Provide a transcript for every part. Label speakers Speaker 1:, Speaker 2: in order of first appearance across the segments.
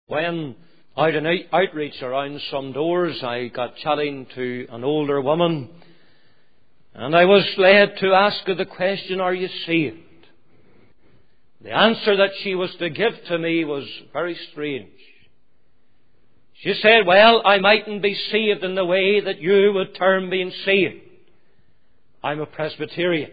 Speaker 1: When out in outreach around some doors, I got chatting to an older woman, and I was led to ask her the question, "Are you saved?" The answer that she was to give to me was very strange. She said, "Well, I mightn't be saved in the way that you would term being saved. I'm a Presbyterian."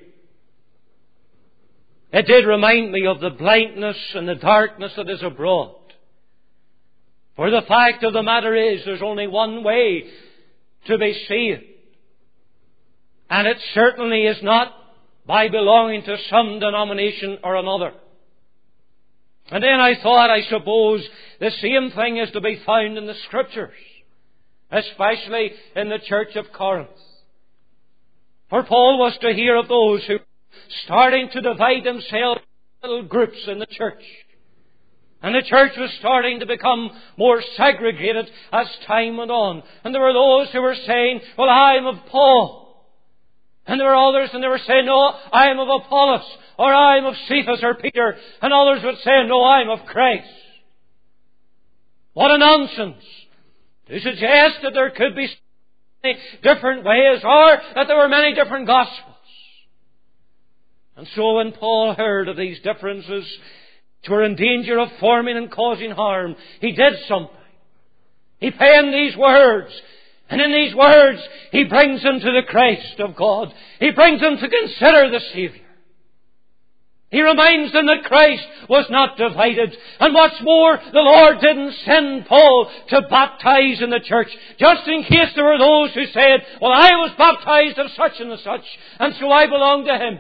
Speaker 1: It did remind me of the blindness and the darkness that is abroad. For the fact of the matter is, there's only one way to be saved. And it certainly is not by belonging to some denomination or another. And then I thought, I suppose, the same thing is to be found in the Scriptures, especially in the church of Corinth. For Paul was to hear of those who were starting to divide themselves into little groups in the church. And the church was starting to become more segregated as time went on. And there were those who were saying, "Well, I'm of Paul." And there were others, and they were saying, "No, I'm of Apollos," or "I'm of Cephas or Peter." And others would say, "No, I'm of Christ." What a nonsense to suggest that there could be many different ways, or that there were many different gospels. And so when Paul heard of these differences, which were in danger of forming and causing harm, he did something. He penned these words. And in these words, he brings them to the Christ of God. He brings them to consider the Saviour. He reminds them that Christ was not divided. And what's more, the Lord didn't send Paul to baptize in the church, just in case there were those who said, "Well, I was baptized of such and such, and so I belong to him."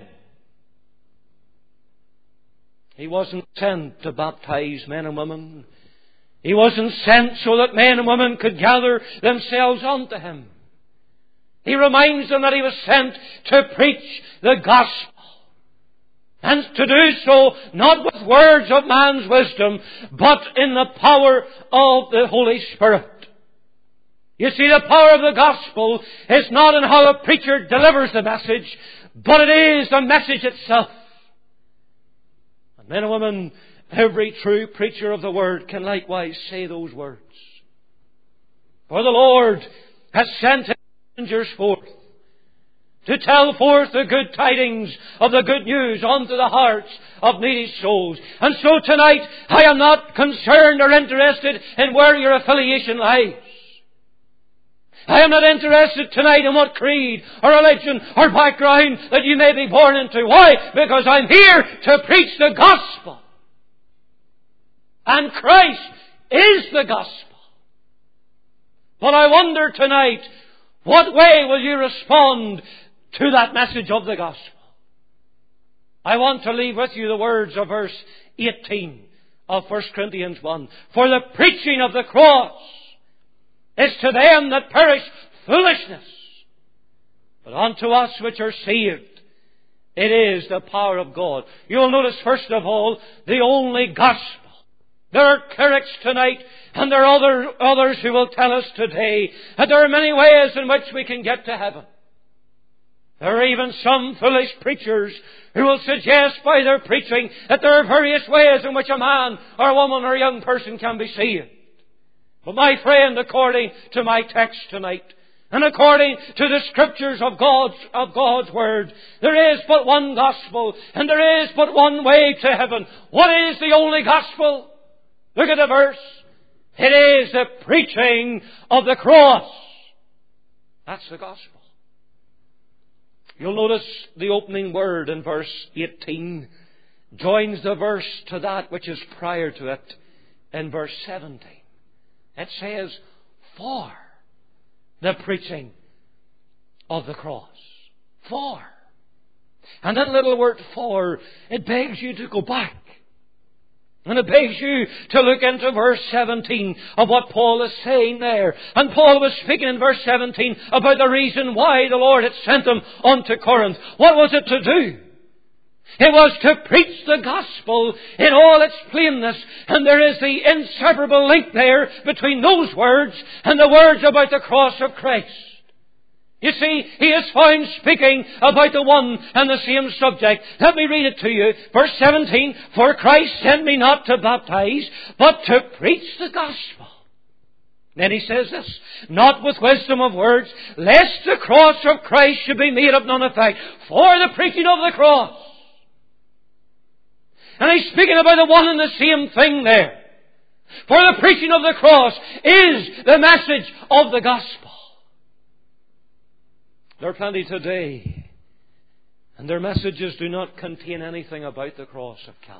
Speaker 1: He wasn't sent to baptize men and women. He wasn't sent so that men and women could gather themselves unto him. He reminds them that he was sent to preach the gospel. And to do so, not with words of man's wisdom, but in the power of the Holy Spirit. You see, the power of the gospel is not in how a preacher delivers the message, but it is the message itself. Men and women, every true preacher of the Word can likewise say those words. For the Lord has sent His messengers forth to tell forth the good tidings of the good news unto the hearts of needy souls. And so tonight, I am not concerned or interested in where your affiliation lies. I am not interested tonight in what creed or religion or background that you may be born into. Why? Because I'm here to preach the gospel. And Christ is the gospel. But I wonder tonight, what way will you respond to that message of the gospel? I want to leave with you the words of verse 18 of 1 Corinthians 1. "For the preaching of the cross is to them that perish foolishness, but unto us which are saved, it is the power of God." You'll notice, first of all, the only gospel. There are clerics tonight, and there are others who will tell us today that there are many ways in which we can get to heaven. There are even some foolish preachers who will suggest by their preaching that there are various ways in which a man or a woman or a young person can be saved. But my friend, according to my text tonight, and according to the Scriptures of God's Word, there is but one gospel, and there is but one way to heaven. What is the only gospel? Look at the verse. It is the preaching of the cross. That's the gospel. You'll notice the opening word in verse 18 joins the verse to that which is prior to it in verse 17. It says, "For the preaching of the cross." For. And that little word "for," it begs you to go back. And it begs you to look into verse 17 of what Paul is saying there. And Paul was speaking in verse 17 about the reason why the Lord had sent him unto Corinth. What was it to do? It was to preach the gospel in all its plainness. And there is the inseparable link there between those words and the words about the cross of Christ. You see, he is found speaking about the one and the same subject. Let me read it to you. Verse 17, for Christ sent me not to baptize, but to preach the gospel. Then he says this, not with wisdom of words, lest the cross of Christ should be made of none effect, for the preaching of the cross. And he's speaking about the one and the same thing there. For the preaching of the cross is the message of the gospel. There are plenty today, and their messages do not contain anything about the cross of Calvary.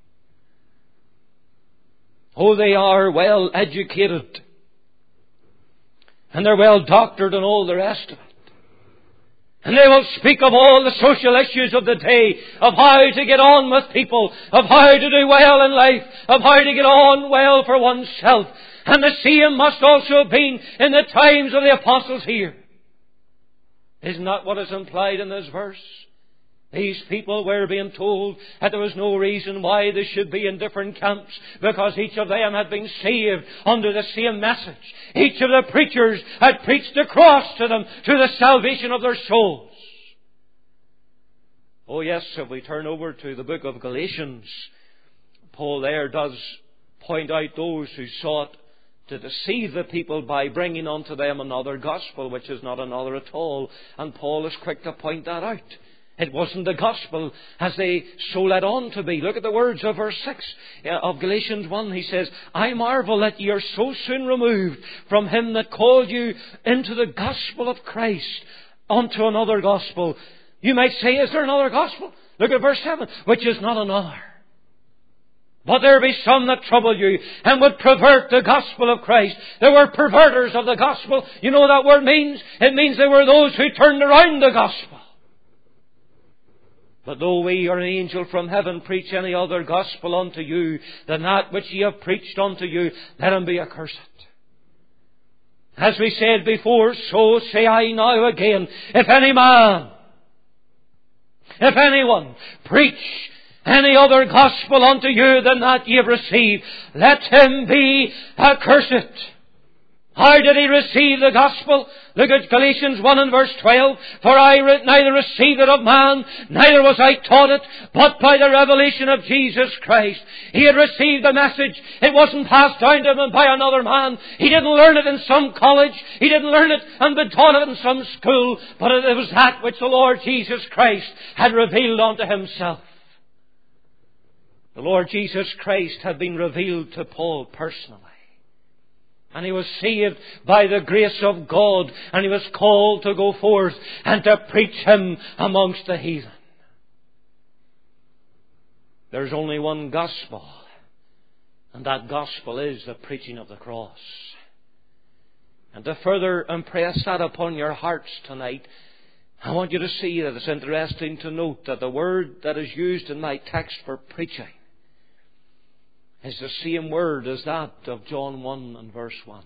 Speaker 1: Oh, they are well educated, and they're well doctored and all the rest of it. And they will speak of all the social issues of the day, of how to get on with people, of how to do well in life, of how to get on well for oneself. And the same must also have been in the times of the apostles here. Isn't that what is implied in this verse? These people were being told that there was no reason why they should be in different camps, because each of them had been saved under the same message. Each of the preachers had preached the cross to them, to the salvation of their souls. Oh yes, if we turn over to the book of Galatians, Paul there does point out those who sought to deceive the people by bringing unto them another gospel, which is not another at all. And Paul is quick to point that out. It wasn't the gospel as they so let on to be. Look at the words of verse 6 of Galatians 1. He says, I marvel that ye are so soon removed from him that called you into the gospel of Christ unto another gospel. You might say, is there another gospel? Look at verse 7, which is not another. But there be some that trouble you and would pervert the gospel of Christ. There were perverters of the gospel. You know what that word means? It means they were those who turned around the gospel. But though we or an angel from heaven preach any other gospel unto you than that which ye have preached unto you, let him be accursed. As we said before, so say I now again, if anyone preach any other gospel unto you than that ye have received, let him be accursed. How did he receive the gospel? Look at Galatians 1 and verse 12. For I neither received it of man, neither was I taught it, but by the revelation of Jesus Christ. He had received the message. It wasn't passed down to him by another man. He didn't learn it in some college. He didn't learn it and been taught it in some school. But it was that which the Lord Jesus Christ had revealed unto himself. The Lord Jesus Christ had been revealed to Paul personally. And he was saved by the grace of God. And he was called to go forth and to preach him amongst the heathen. There's only one gospel. And that gospel is the preaching of the cross. And to further impress that upon your hearts tonight, I want you to see that it's interesting to note that the word that is used in my text for preaching is the same word as that of John 1 and verse 1.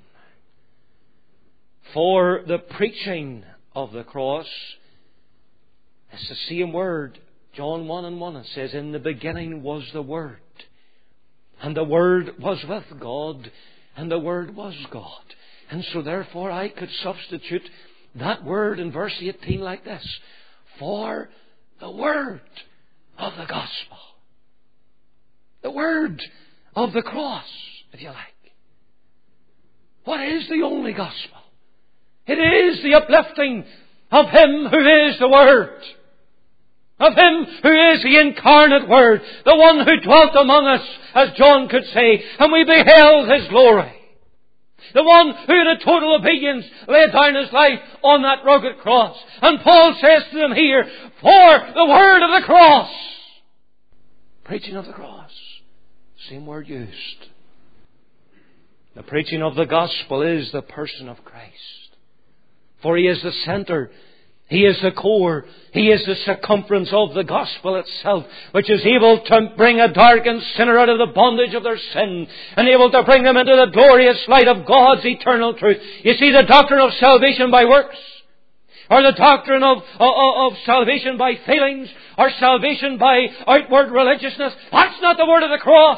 Speaker 1: For the preaching of the cross, it's the same word. John 1 and 1, it says, in the beginning was the Word, and the Word was with God, and the Word was God. And so therefore I could substitute that word in verse 18 like this. For the word of the gospel. The word of the cross, if you like. What is the only gospel? It is the uplifting of Him who is the Word. Of Him who is the incarnate Word. The one who dwelt among us, as John could say, and we beheld His glory. The one who in a total obedience laid down His life on that rugged cross. And Paul says to them here, for the word of the cross. Preaching of the cross. Same word used. The preaching of the gospel is the person of Christ. For He is the centre. He is the core. He is the circumference of the gospel itself, which is able to bring a darkened sinner out of the bondage of their sin and able to bring them into the glorious light of God's eternal truth. You see, the doctrine of salvation by works, or the doctrine of salvation by feelings, or salvation by outward religiousness, that's not the word of the cross.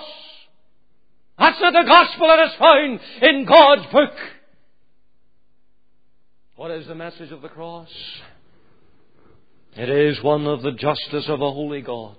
Speaker 1: That's not the gospel that is found in God's book. What is the message of the cross? It is one of the justice of a holy God.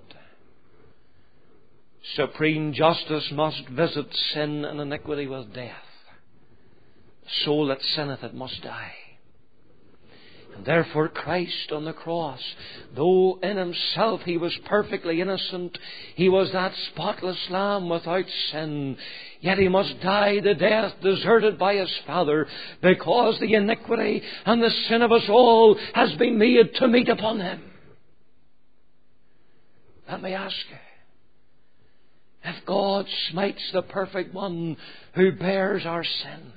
Speaker 1: Supreme justice must visit sin and iniquity with death. The soul that sinneth, it must die. And therefore Christ on the cross, though in himself he was perfectly innocent, he was that spotless lamb without sin, yet he must die the death deserted by his Father, because the iniquity and the sin of us all has been made to meet upon him. Let me ask you, if God smites the perfect one who bears our sin,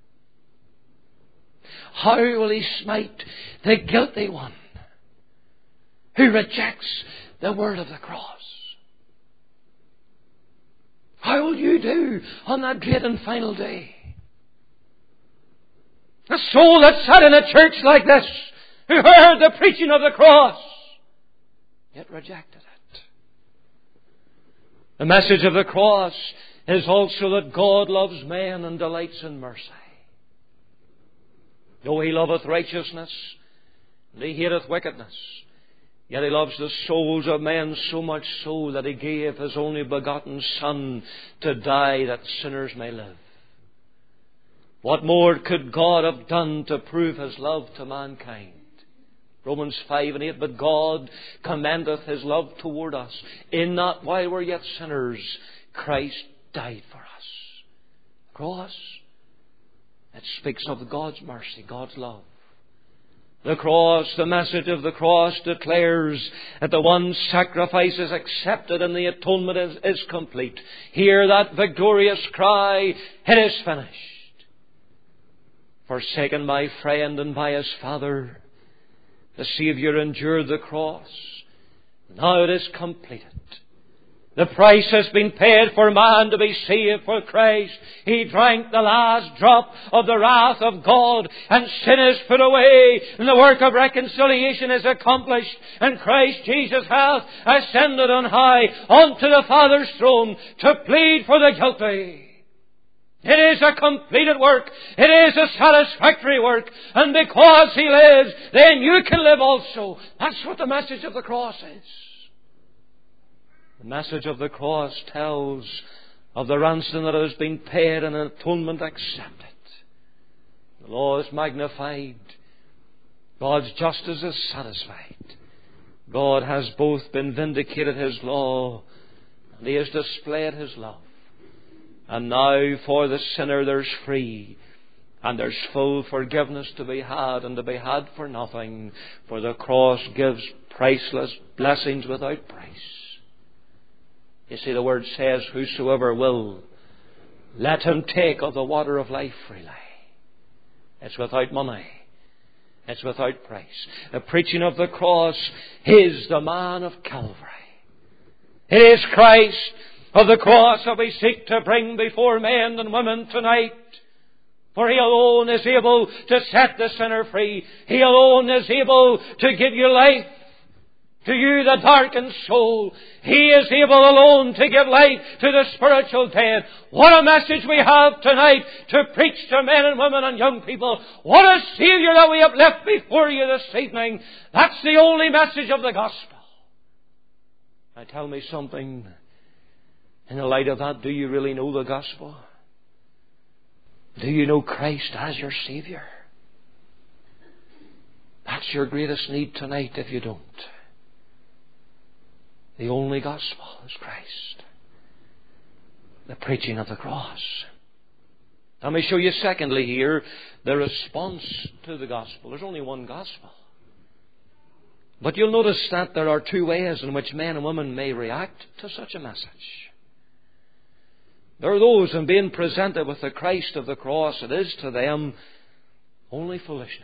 Speaker 1: how will he smite the guilty one who rejects the word of the cross? How will you do on that great and final day? A soul that sat in a church like this, who heard the preaching of the cross, yet rejected it. The message of the cross is also that God loves men and delights in mercy. Though he loveth righteousness, and he hateth wickedness, yet he loves the souls of men so much so that he gave his only begotten Son to die that sinners may live. What more could God have done to prove his love to mankind? Romans 5:8, but God commendeth his love toward us, in that while we're yet sinners, Christ died for us. The cross, it speaks of God's mercy, God's love. The cross, the message of the cross declares that the one sacrifice is accepted and the atonement is complete. Hear that victorious cry, it is finished. Forsaken by friend and by his Father, the Saviour endured the cross. Now it is completed. The price has been paid for man to be saved for Christ. He drank the last drop of the wrath of God, and sin is put away, and the work of reconciliation is accomplished, and Christ Jesus hath ascended on high unto the Father's throne to plead for the guilty. It is a completed work. It is a satisfactory work. And because he lives, then you can live also. That's what the message of the cross is. The message of the cross tells of the ransom that has been paid and an atonement accepted. The law is magnified. God's justice is satisfied. God has both been vindicated his law, and he has displayed his love. And now for the sinner there's free, and there's full forgiveness to be had, and to be had for nothing, for the cross gives priceless blessings without price. You see, the word says, whosoever will, let him take of the water of life freely. It's without money. It's without price. The preaching of the cross is the man of Calvary. It is Christ of the cross that we seek to bring before men and women tonight. For he alone is able to set the sinner free. He alone is able to give you life. To you, the darkened soul, he is able alone to give life to the spiritual dead. What a message we have tonight to preach to men and women and young people. What a Saviour that we have left before you this evening. That's the only message of the gospel. Now tell me something. In the light of that, do you really know the gospel? Do you know Christ as your Saviour? That's your greatest need tonight if you don't. The only gospel is Christ. The preaching of the cross. Let me show you secondly here the response to the gospel. There's only one gospel. But you'll notice that there are two ways in which men and women may react to such a message. There are those in being presented with the Christ of the cross, it is to them only foolishness.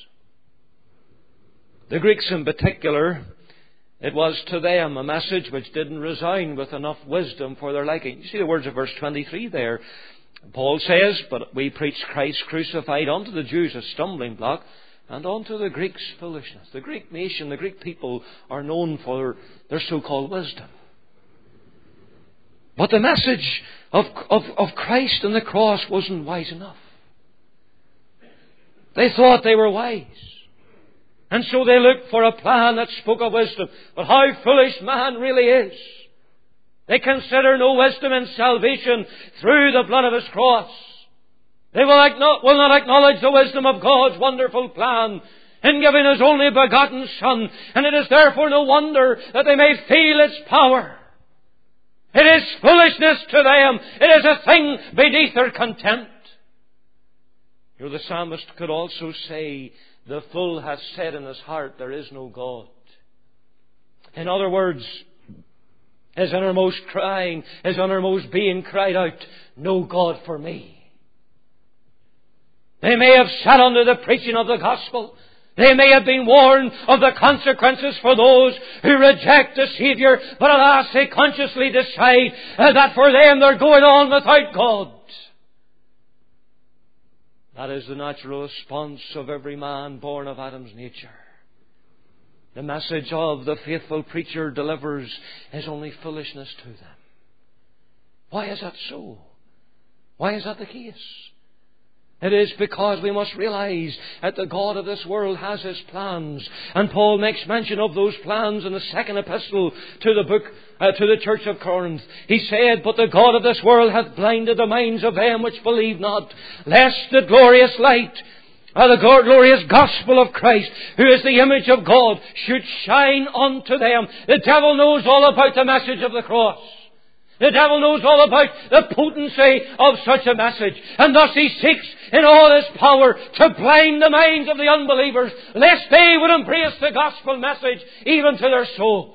Speaker 1: The Greeks in particular, it was to them a message which didn't resound with enough wisdom for their liking. You see the words of verse 23 there. Paul says, but we preach Christ crucified, unto the Jews a stumbling block, and unto the Greeks foolishness. The Greek nation, the Greek people are known for their so-called wisdom. But the message of Christ and the cross wasn't wise enough. They thought they were wise. And so they looked for a plan that spoke of wisdom. But how foolish man really is. They consider no wisdom in salvation through the blood of His cross. They will not acknowledge the wisdom of God's wonderful plan in giving His only begotten Son. And it is therefore no wonder that they may feel its power. It is foolishness to them. It is a thing beneath their contempt. You know, the psalmist could also say, the fool hath said in his heart, there is no God. In other words, his innermost crying, his innermost being cried out, no God for me. They may have sat under the preaching of the gospel. They may have been warned of the consequences for those who reject the Saviour, but alas, they consciously decide that for them they're going on without God. That is the natural response of every man born of Adam's nature. The message of the faithful preacher delivers is only foolishness to them. Why is that so? Why is that the case? It is because we must realize that the God of this world has His plans. And Paul makes mention of those plans in the second epistle to the church of Corinth. He said, but the God of this world hath blinded the minds of them which believe not, lest the glorious light, the glorious gospel of Christ, who is the image of God, should shine unto them. The devil knows all about the message of the cross. The devil knows all about the potency of such a message. And thus he seeks in all his power to blind the minds of the unbelievers, lest they would embrace the gospel message even to their souls.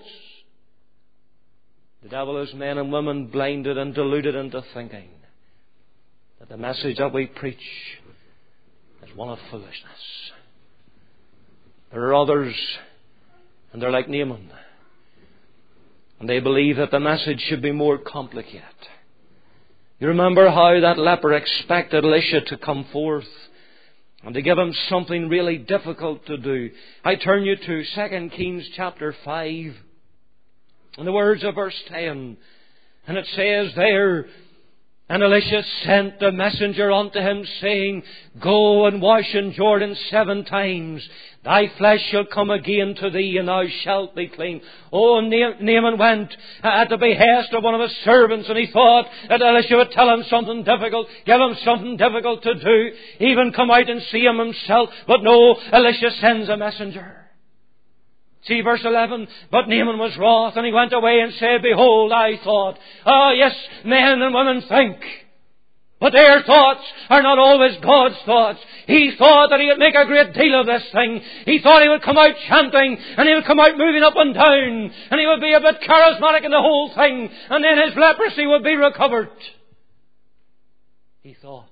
Speaker 1: The devil has men and women blinded and deluded into thinking that the message that we preach is one of foolishness. There are others, and they're like Naaman, and they believe that the message should be more complicated. You remember how that leper expected Elisha to come forth and to give him something really difficult to do. I turn you to 2 Kings chapter 5 and the words of verse 10. And it says there, and Elisha sent a messenger unto him, saying, go and wash in Jordan 7 times. Thy flesh shall come again to thee, and thou shalt be clean. Oh, Naaman went at the behest of one of his servants, and he thought that Elisha would tell him something difficult, give him something difficult to do, even come out and see him himself. But no, Elisha sends a messenger. See verse 11. But Naaman was wroth, and he went away and said, behold, I thought. Ah, yes, men and women think. But their thoughts are not always God's thoughts. He thought that he would make a great deal of this thing. He thought he would come out chanting, and he would come out moving up and down, and he would be a bit charismatic in the whole thing, and then his leprosy would be recovered. He thought.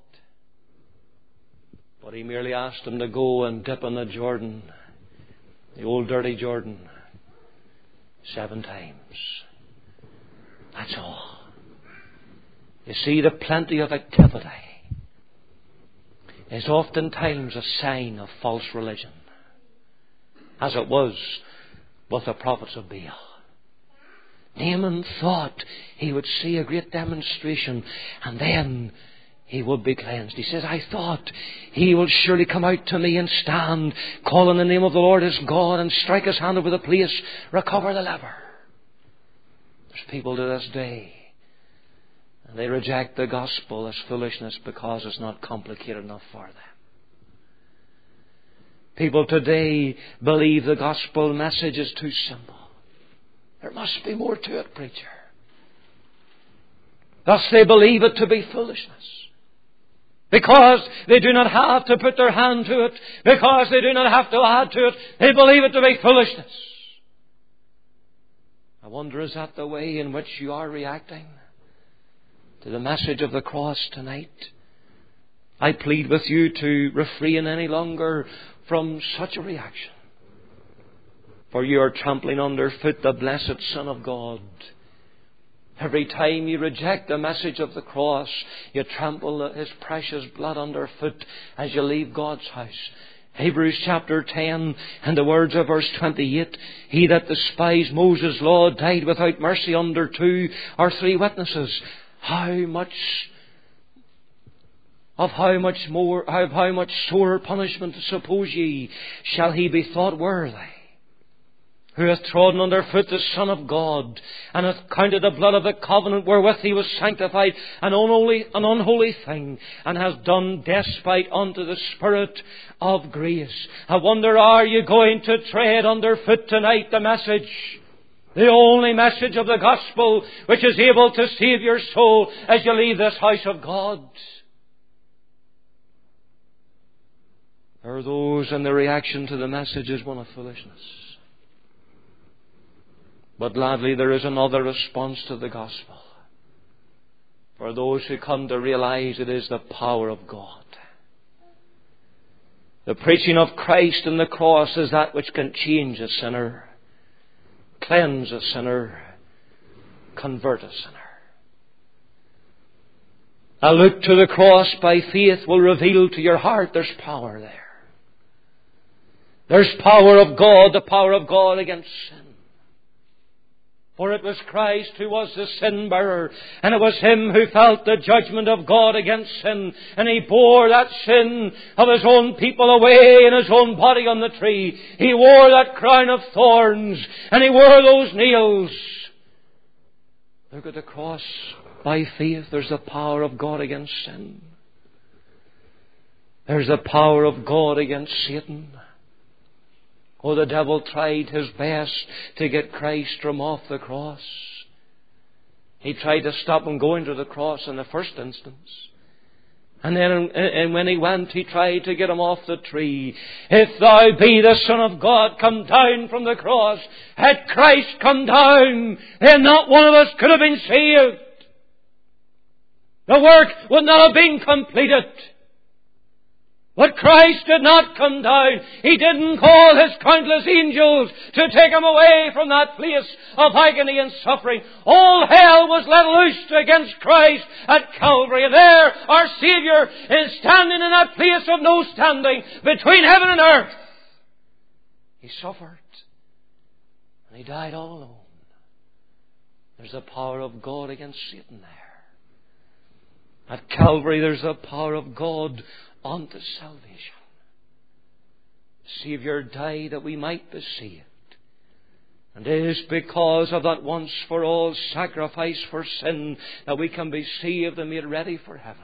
Speaker 1: But he merely asked him to go and dip in the Jordan, the old dirty Jordan, 7 times. That's all. You see, the plenty of activity is oftentimes a sign of false religion, as it was with the prophets of Baal. Naaman thought he would see a great demonstration, and then he would be cleansed. He says, I thought he will surely come out to me and stand, call on the name of the Lord his God, and strike his hand over the place, recover the leper. There's people to this day, and they reject the gospel as foolishness because it's not complicated enough for them. People today believe the gospel message is too simple. There must be more to it, preacher. Thus they believe it to be foolishness. Because they do not have to put their hand to it, because they do not have to add to it, they believe it to be foolishness. I wonder, is that the way in which you are reacting to the message of the cross tonight? I plead with you to refrain any longer from such a reaction. For you are trampling underfoot the blessed Son of God. Every time you reject the message of the cross, you trample His precious blood underfoot as you leave God's house. Hebrews chapter 10 and the words of verse 28, he that despised Moses' law died without mercy under 2 or 3 witnesses. How much of how much sorer punishment, suppose ye, shall he be thought worthy, who hath trodden under foot the Son of God, and hath counted the blood of the covenant wherewith he was sanctified an unholy thing, and has done despite unto the Spirit of grace. I wonder, are you going to tread under foot tonight the message, the only message of the gospel which is able to save your soul as you leave this house of God? There are those, and the reaction to the message is one of foolishness. But gladly there is another response to the gospel, for those who come to realize it is the power of God. The preaching of Christ and the cross is that which can change a sinner, cleanse a sinner, convert a sinner. A look to the cross by faith will reveal to your heart there's power there. There's power of God, the power of God against sin. For it was Christ who was the sin bearer, and it was Him who felt the judgment of God against sin, and He bore that sin of His own people away in His own body on the tree. He wore that crown of thorns, and He wore those nails. Look at the cross. By faith, there's the power of God against sin. There's the power of God against Satan. Oh, the devil tried his best to get Christ from off the cross. He tried to stop him going to the cross in the first instance. And then when he went, he tried to get him off the tree. If thou be the Son of God, come down from the cross. Had Christ come down, then not one of us could have been saved. The work would not have been completed. But Christ did not come down. He didn't call His countless angels to take Him away from that place of agony and suffering. All hell was let loose against Christ at Calvary. And there our Saviour is standing in that place of no standing between heaven and earth. He suffered. And He died all alone. There's the power of God against Satan there. At Calvary there's the power of God unto salvation. The Saviour died that we might be saved. And it is because of that once for all sacrifice for sin that we can be saved and made ready for heaven.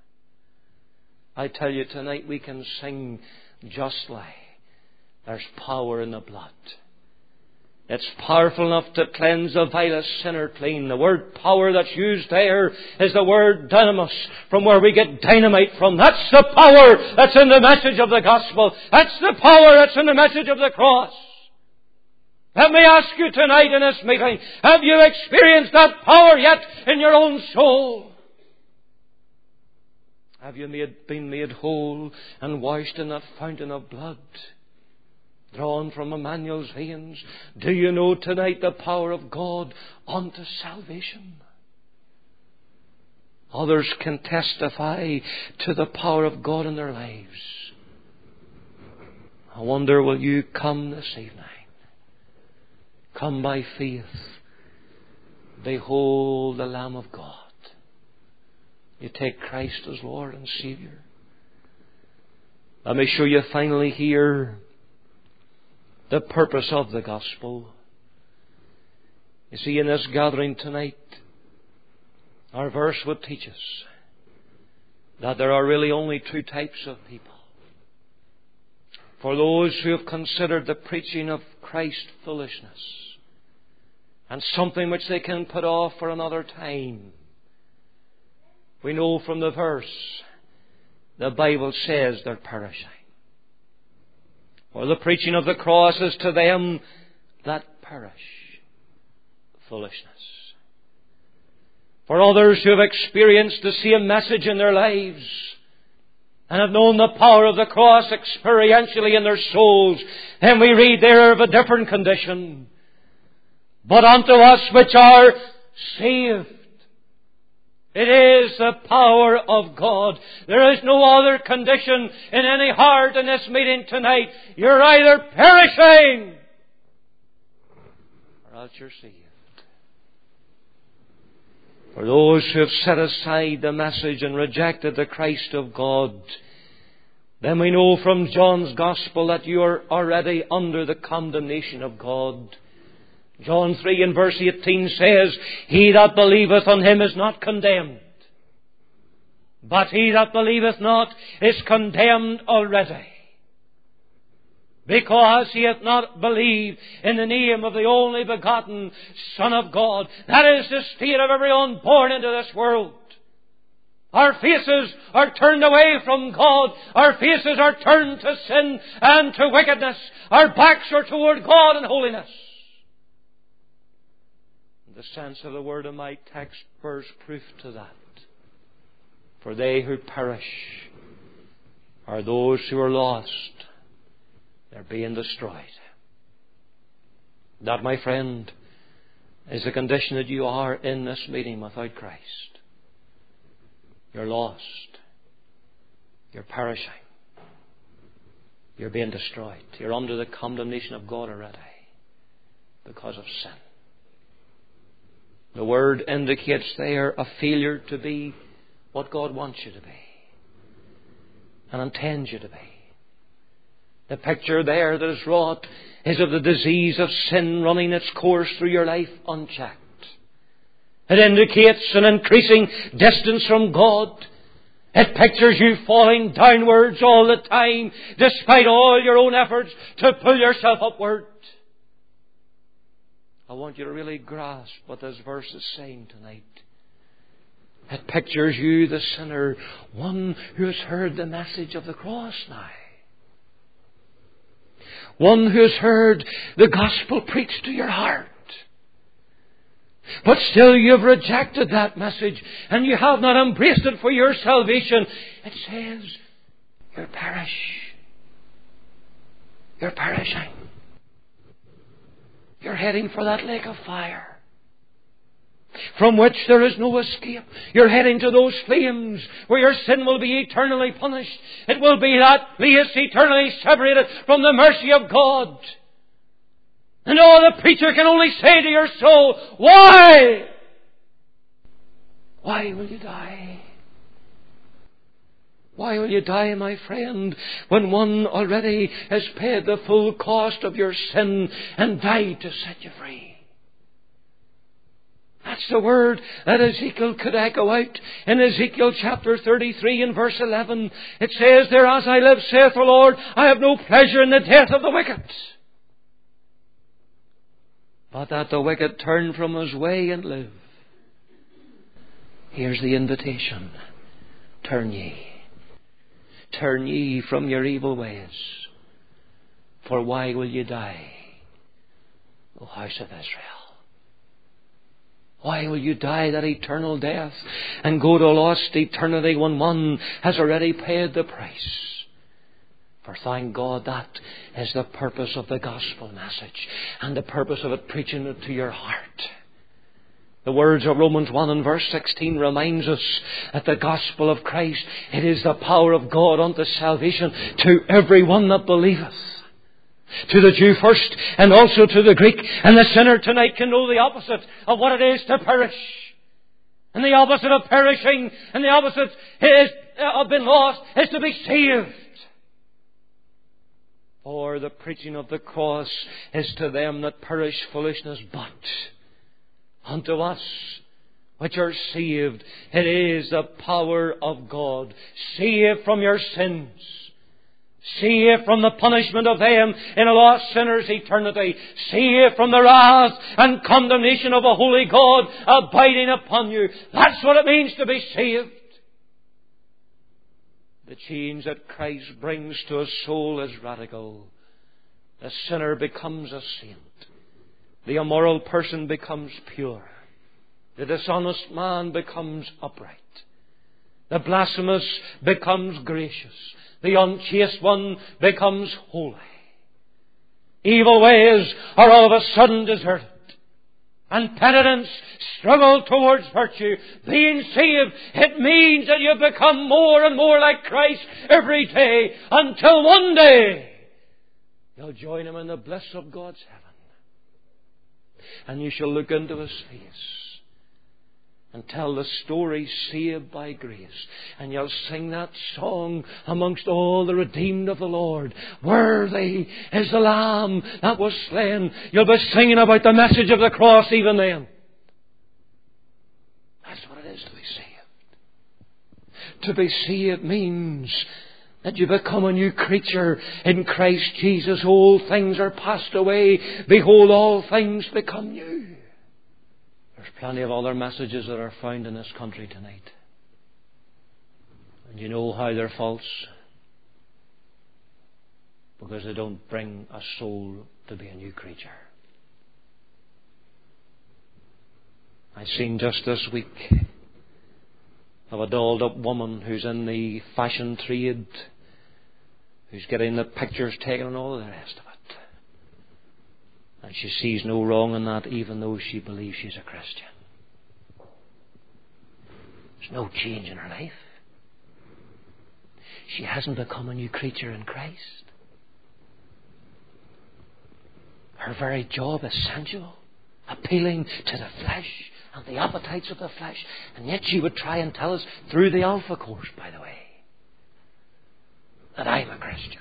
Speaker 1: I tell you tonight, we can sing justly, there's power in the blood. It's powerful enough to cleanse the vilest sinner clean. The word power that's used there is the word dynamis, from where we get dynamite from. That's the power that's in the message of the gospel. That's the power that's in the message of the cross. Let me ask you tonight in this meeting, have you experienced that power yet in your own soul? Have you been made whole and washed in that fountain of blood, drawn from Emmanuel's veins? Do you know tonight the power of God unto salvation? Others can testify to the power of God in their lives. I wonder, will you come this evening? Come by faith. Behold the Lamb of God. You take Christ as Lord and Saviour. Let me show you finally here the purpose of the gospel. You see, in this gathering tonight, our verse would teach us that there are really only two types of people. For those who have considered the preaching of Christ foolishness and something which they can put off for another time, we know from the verse, the Bible says they're perishing. For the preaching of the cross is to them that perish foolishness. For others who have experienced the same message in their lives and have known the power of the cross experientially in their souls, then we read there of a different condition. But unto us which are saved, it is the power of God. There is no other condition in any heart in this meeting tonight. You're either perishing or else you're saved. For those who have set aside the message and rejected the Christ of God, then we know from John's Gospel that you are already under the condemnation of God. John 3 and verse 18 says, He that believeth on Him is not condemned, but he that believeth not is condemned already, because he hath not believed in the name of the only begotten Son of God. That is the state of everyone born into this world. Our faces are turned away from God. Our faces are turned to sin and to wickedness. Our backs are toward God and holiness. The sense of the word of my text bears proof to that. For they who perish are those who are lost. They're being destroyed. That, my friend, is the condition that you are in this meeting without Christ. You're lost. You're perishing. You're being destroyed. You're under the condemnation of God already because of sin. The word indicates there a failure to be what God wants you to be and intends you to be. The picture there that is wrought is of the disease of sin running its course through your life unchecked. It indicates an increasing distance from God. It pictures you falling downwards all the time, despite all your own efforts to pull yourself upward. I want you to really grasp what this verse is saying tonight. It pictures you, the sinner, one who has heard the message of the cross now. One who has heard the gospel preached to your heart. But still you have rejected that message and you have not embraced it for your salvation. It says, you'll perish. You're perishing. You're heading for that lake of fire from which there is no escape. You're heading to those flames where your sin will be eternally punished. It will be that place eternally separated from the mercy of God. And all the preacher can only say to your soul, why? Why will you die? Why will you die, my friend, when one already has paid the full cost of your sin and died to set you free? That's the word that Ezekiel could echo out in Ezekiel chapter 33 and verse 11. It says there, as I live, saith the Lord, I have no pleasure in the death of the wicked, but that the wicked turn from his way and live. Here's the invitation. Turn ye. Turn ye from your evil ways. For why will you die, O house of Israel? Why will you die that eternal death and go to lost eternity when one has already paid the price? For thank God, that is the purpose of the gospel message and the purpose of it preaching it to your heart. The words of Romans 1 and verse 16 reminds us that the gospel of Christ, it is the power of God unto salvation to everyone that believeth. To the Jew first and also to the Greek. And the sinner tonight can know the opposite of what it is to perish. And the opposite of perishing and the opposite is of being lost is to be saved. For the preaching of the cross is to them that perish foolishness, but unto us which are saved, it is the power of God. Saved from your sins. Saved from the punishment of them in a lost sinner's eternity. Saved from the wrath and condemnation of a holy God abiding upon you. That's what it means to be saved. The change that Christ brings to a soul is radical. The sinner becomes a saint. The immoral person becomes pure. The dishonest man becomes upright. The blasphemous becomes gracious. The unchaste one becomes holy. Evil ways are all of a sudden deserted. And penitence, struggle towards virtue. Being saved, it means that you become more and more like Christ every day, until one day you'll join Him in the bliss of God's heaven. And you shall look into His face. and tell the story saved by grace. And you'll sing that song amongst all the redeemed of the Lord. Worthy is the Lamb that was slain. You'll be singing about the message of the cross even then. That's what it is to be saved. To be saved means that you become a new creature in Christ Jesus. Old things are passed away. Behold, all things become new. There's plenty of other messages that are found in this country tonight. And you know how they're false? Because they don't bring a soul to be a new creature. I've seen just this week of a dolled up woman who's in the fashion trade, who's getting the pictures taken and all of the rest of it. And she sees no wrong in that, even though she believes she's a Christian. There's no change in her life. She hasn't become a new creature in Christ. Her very job is sensual, appealing to the flesh and the appetites of the flesh. And yet she would try and tell us through the Alpha course, by the way, that I'm a Christian.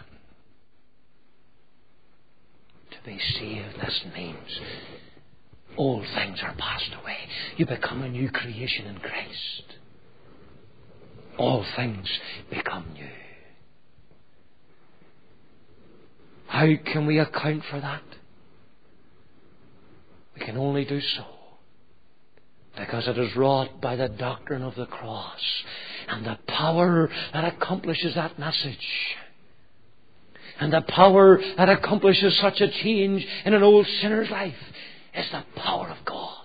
Speaker 1: To be saved, this means all things are passed away. You become a new creation in Christ. All things become new. How can we account for that? We can only do so because it is wrought by the doctrine of the cross and the power that accomplishes that message. And the power that accomplishes such a change in an old sinner's life is the power of God.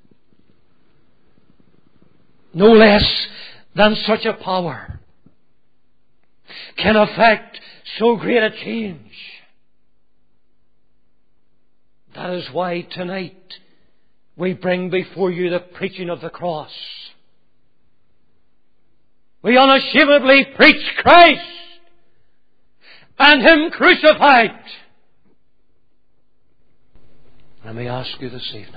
Speaker 1: No less than such a power can effect so great a change. That is why tonight we bring before you the preaching of the cross. We unashamedly preach Christ and Him crucified. Let me ask you this evening,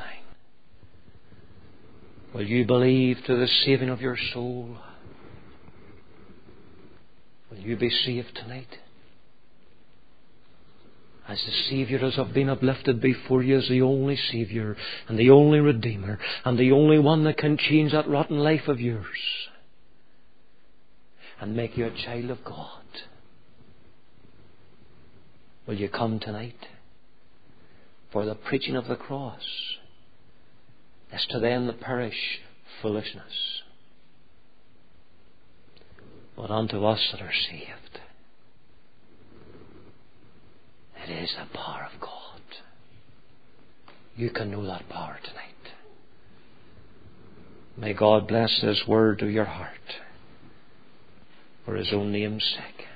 Speaker 1: will you believe to the saving of your soul? Will you be saved tonight? As the Saviour has been uplifted before you as the only Saviour and the only Redeemer and the only one that can change that rotten life of yours and make you a child of God. Will you come tonight? For the preaching of the cross is to them that perish foolishness, but unto us that are saved, it is the power of God. You can know that power tonight. May God bless this word to your heart for His own name's sake.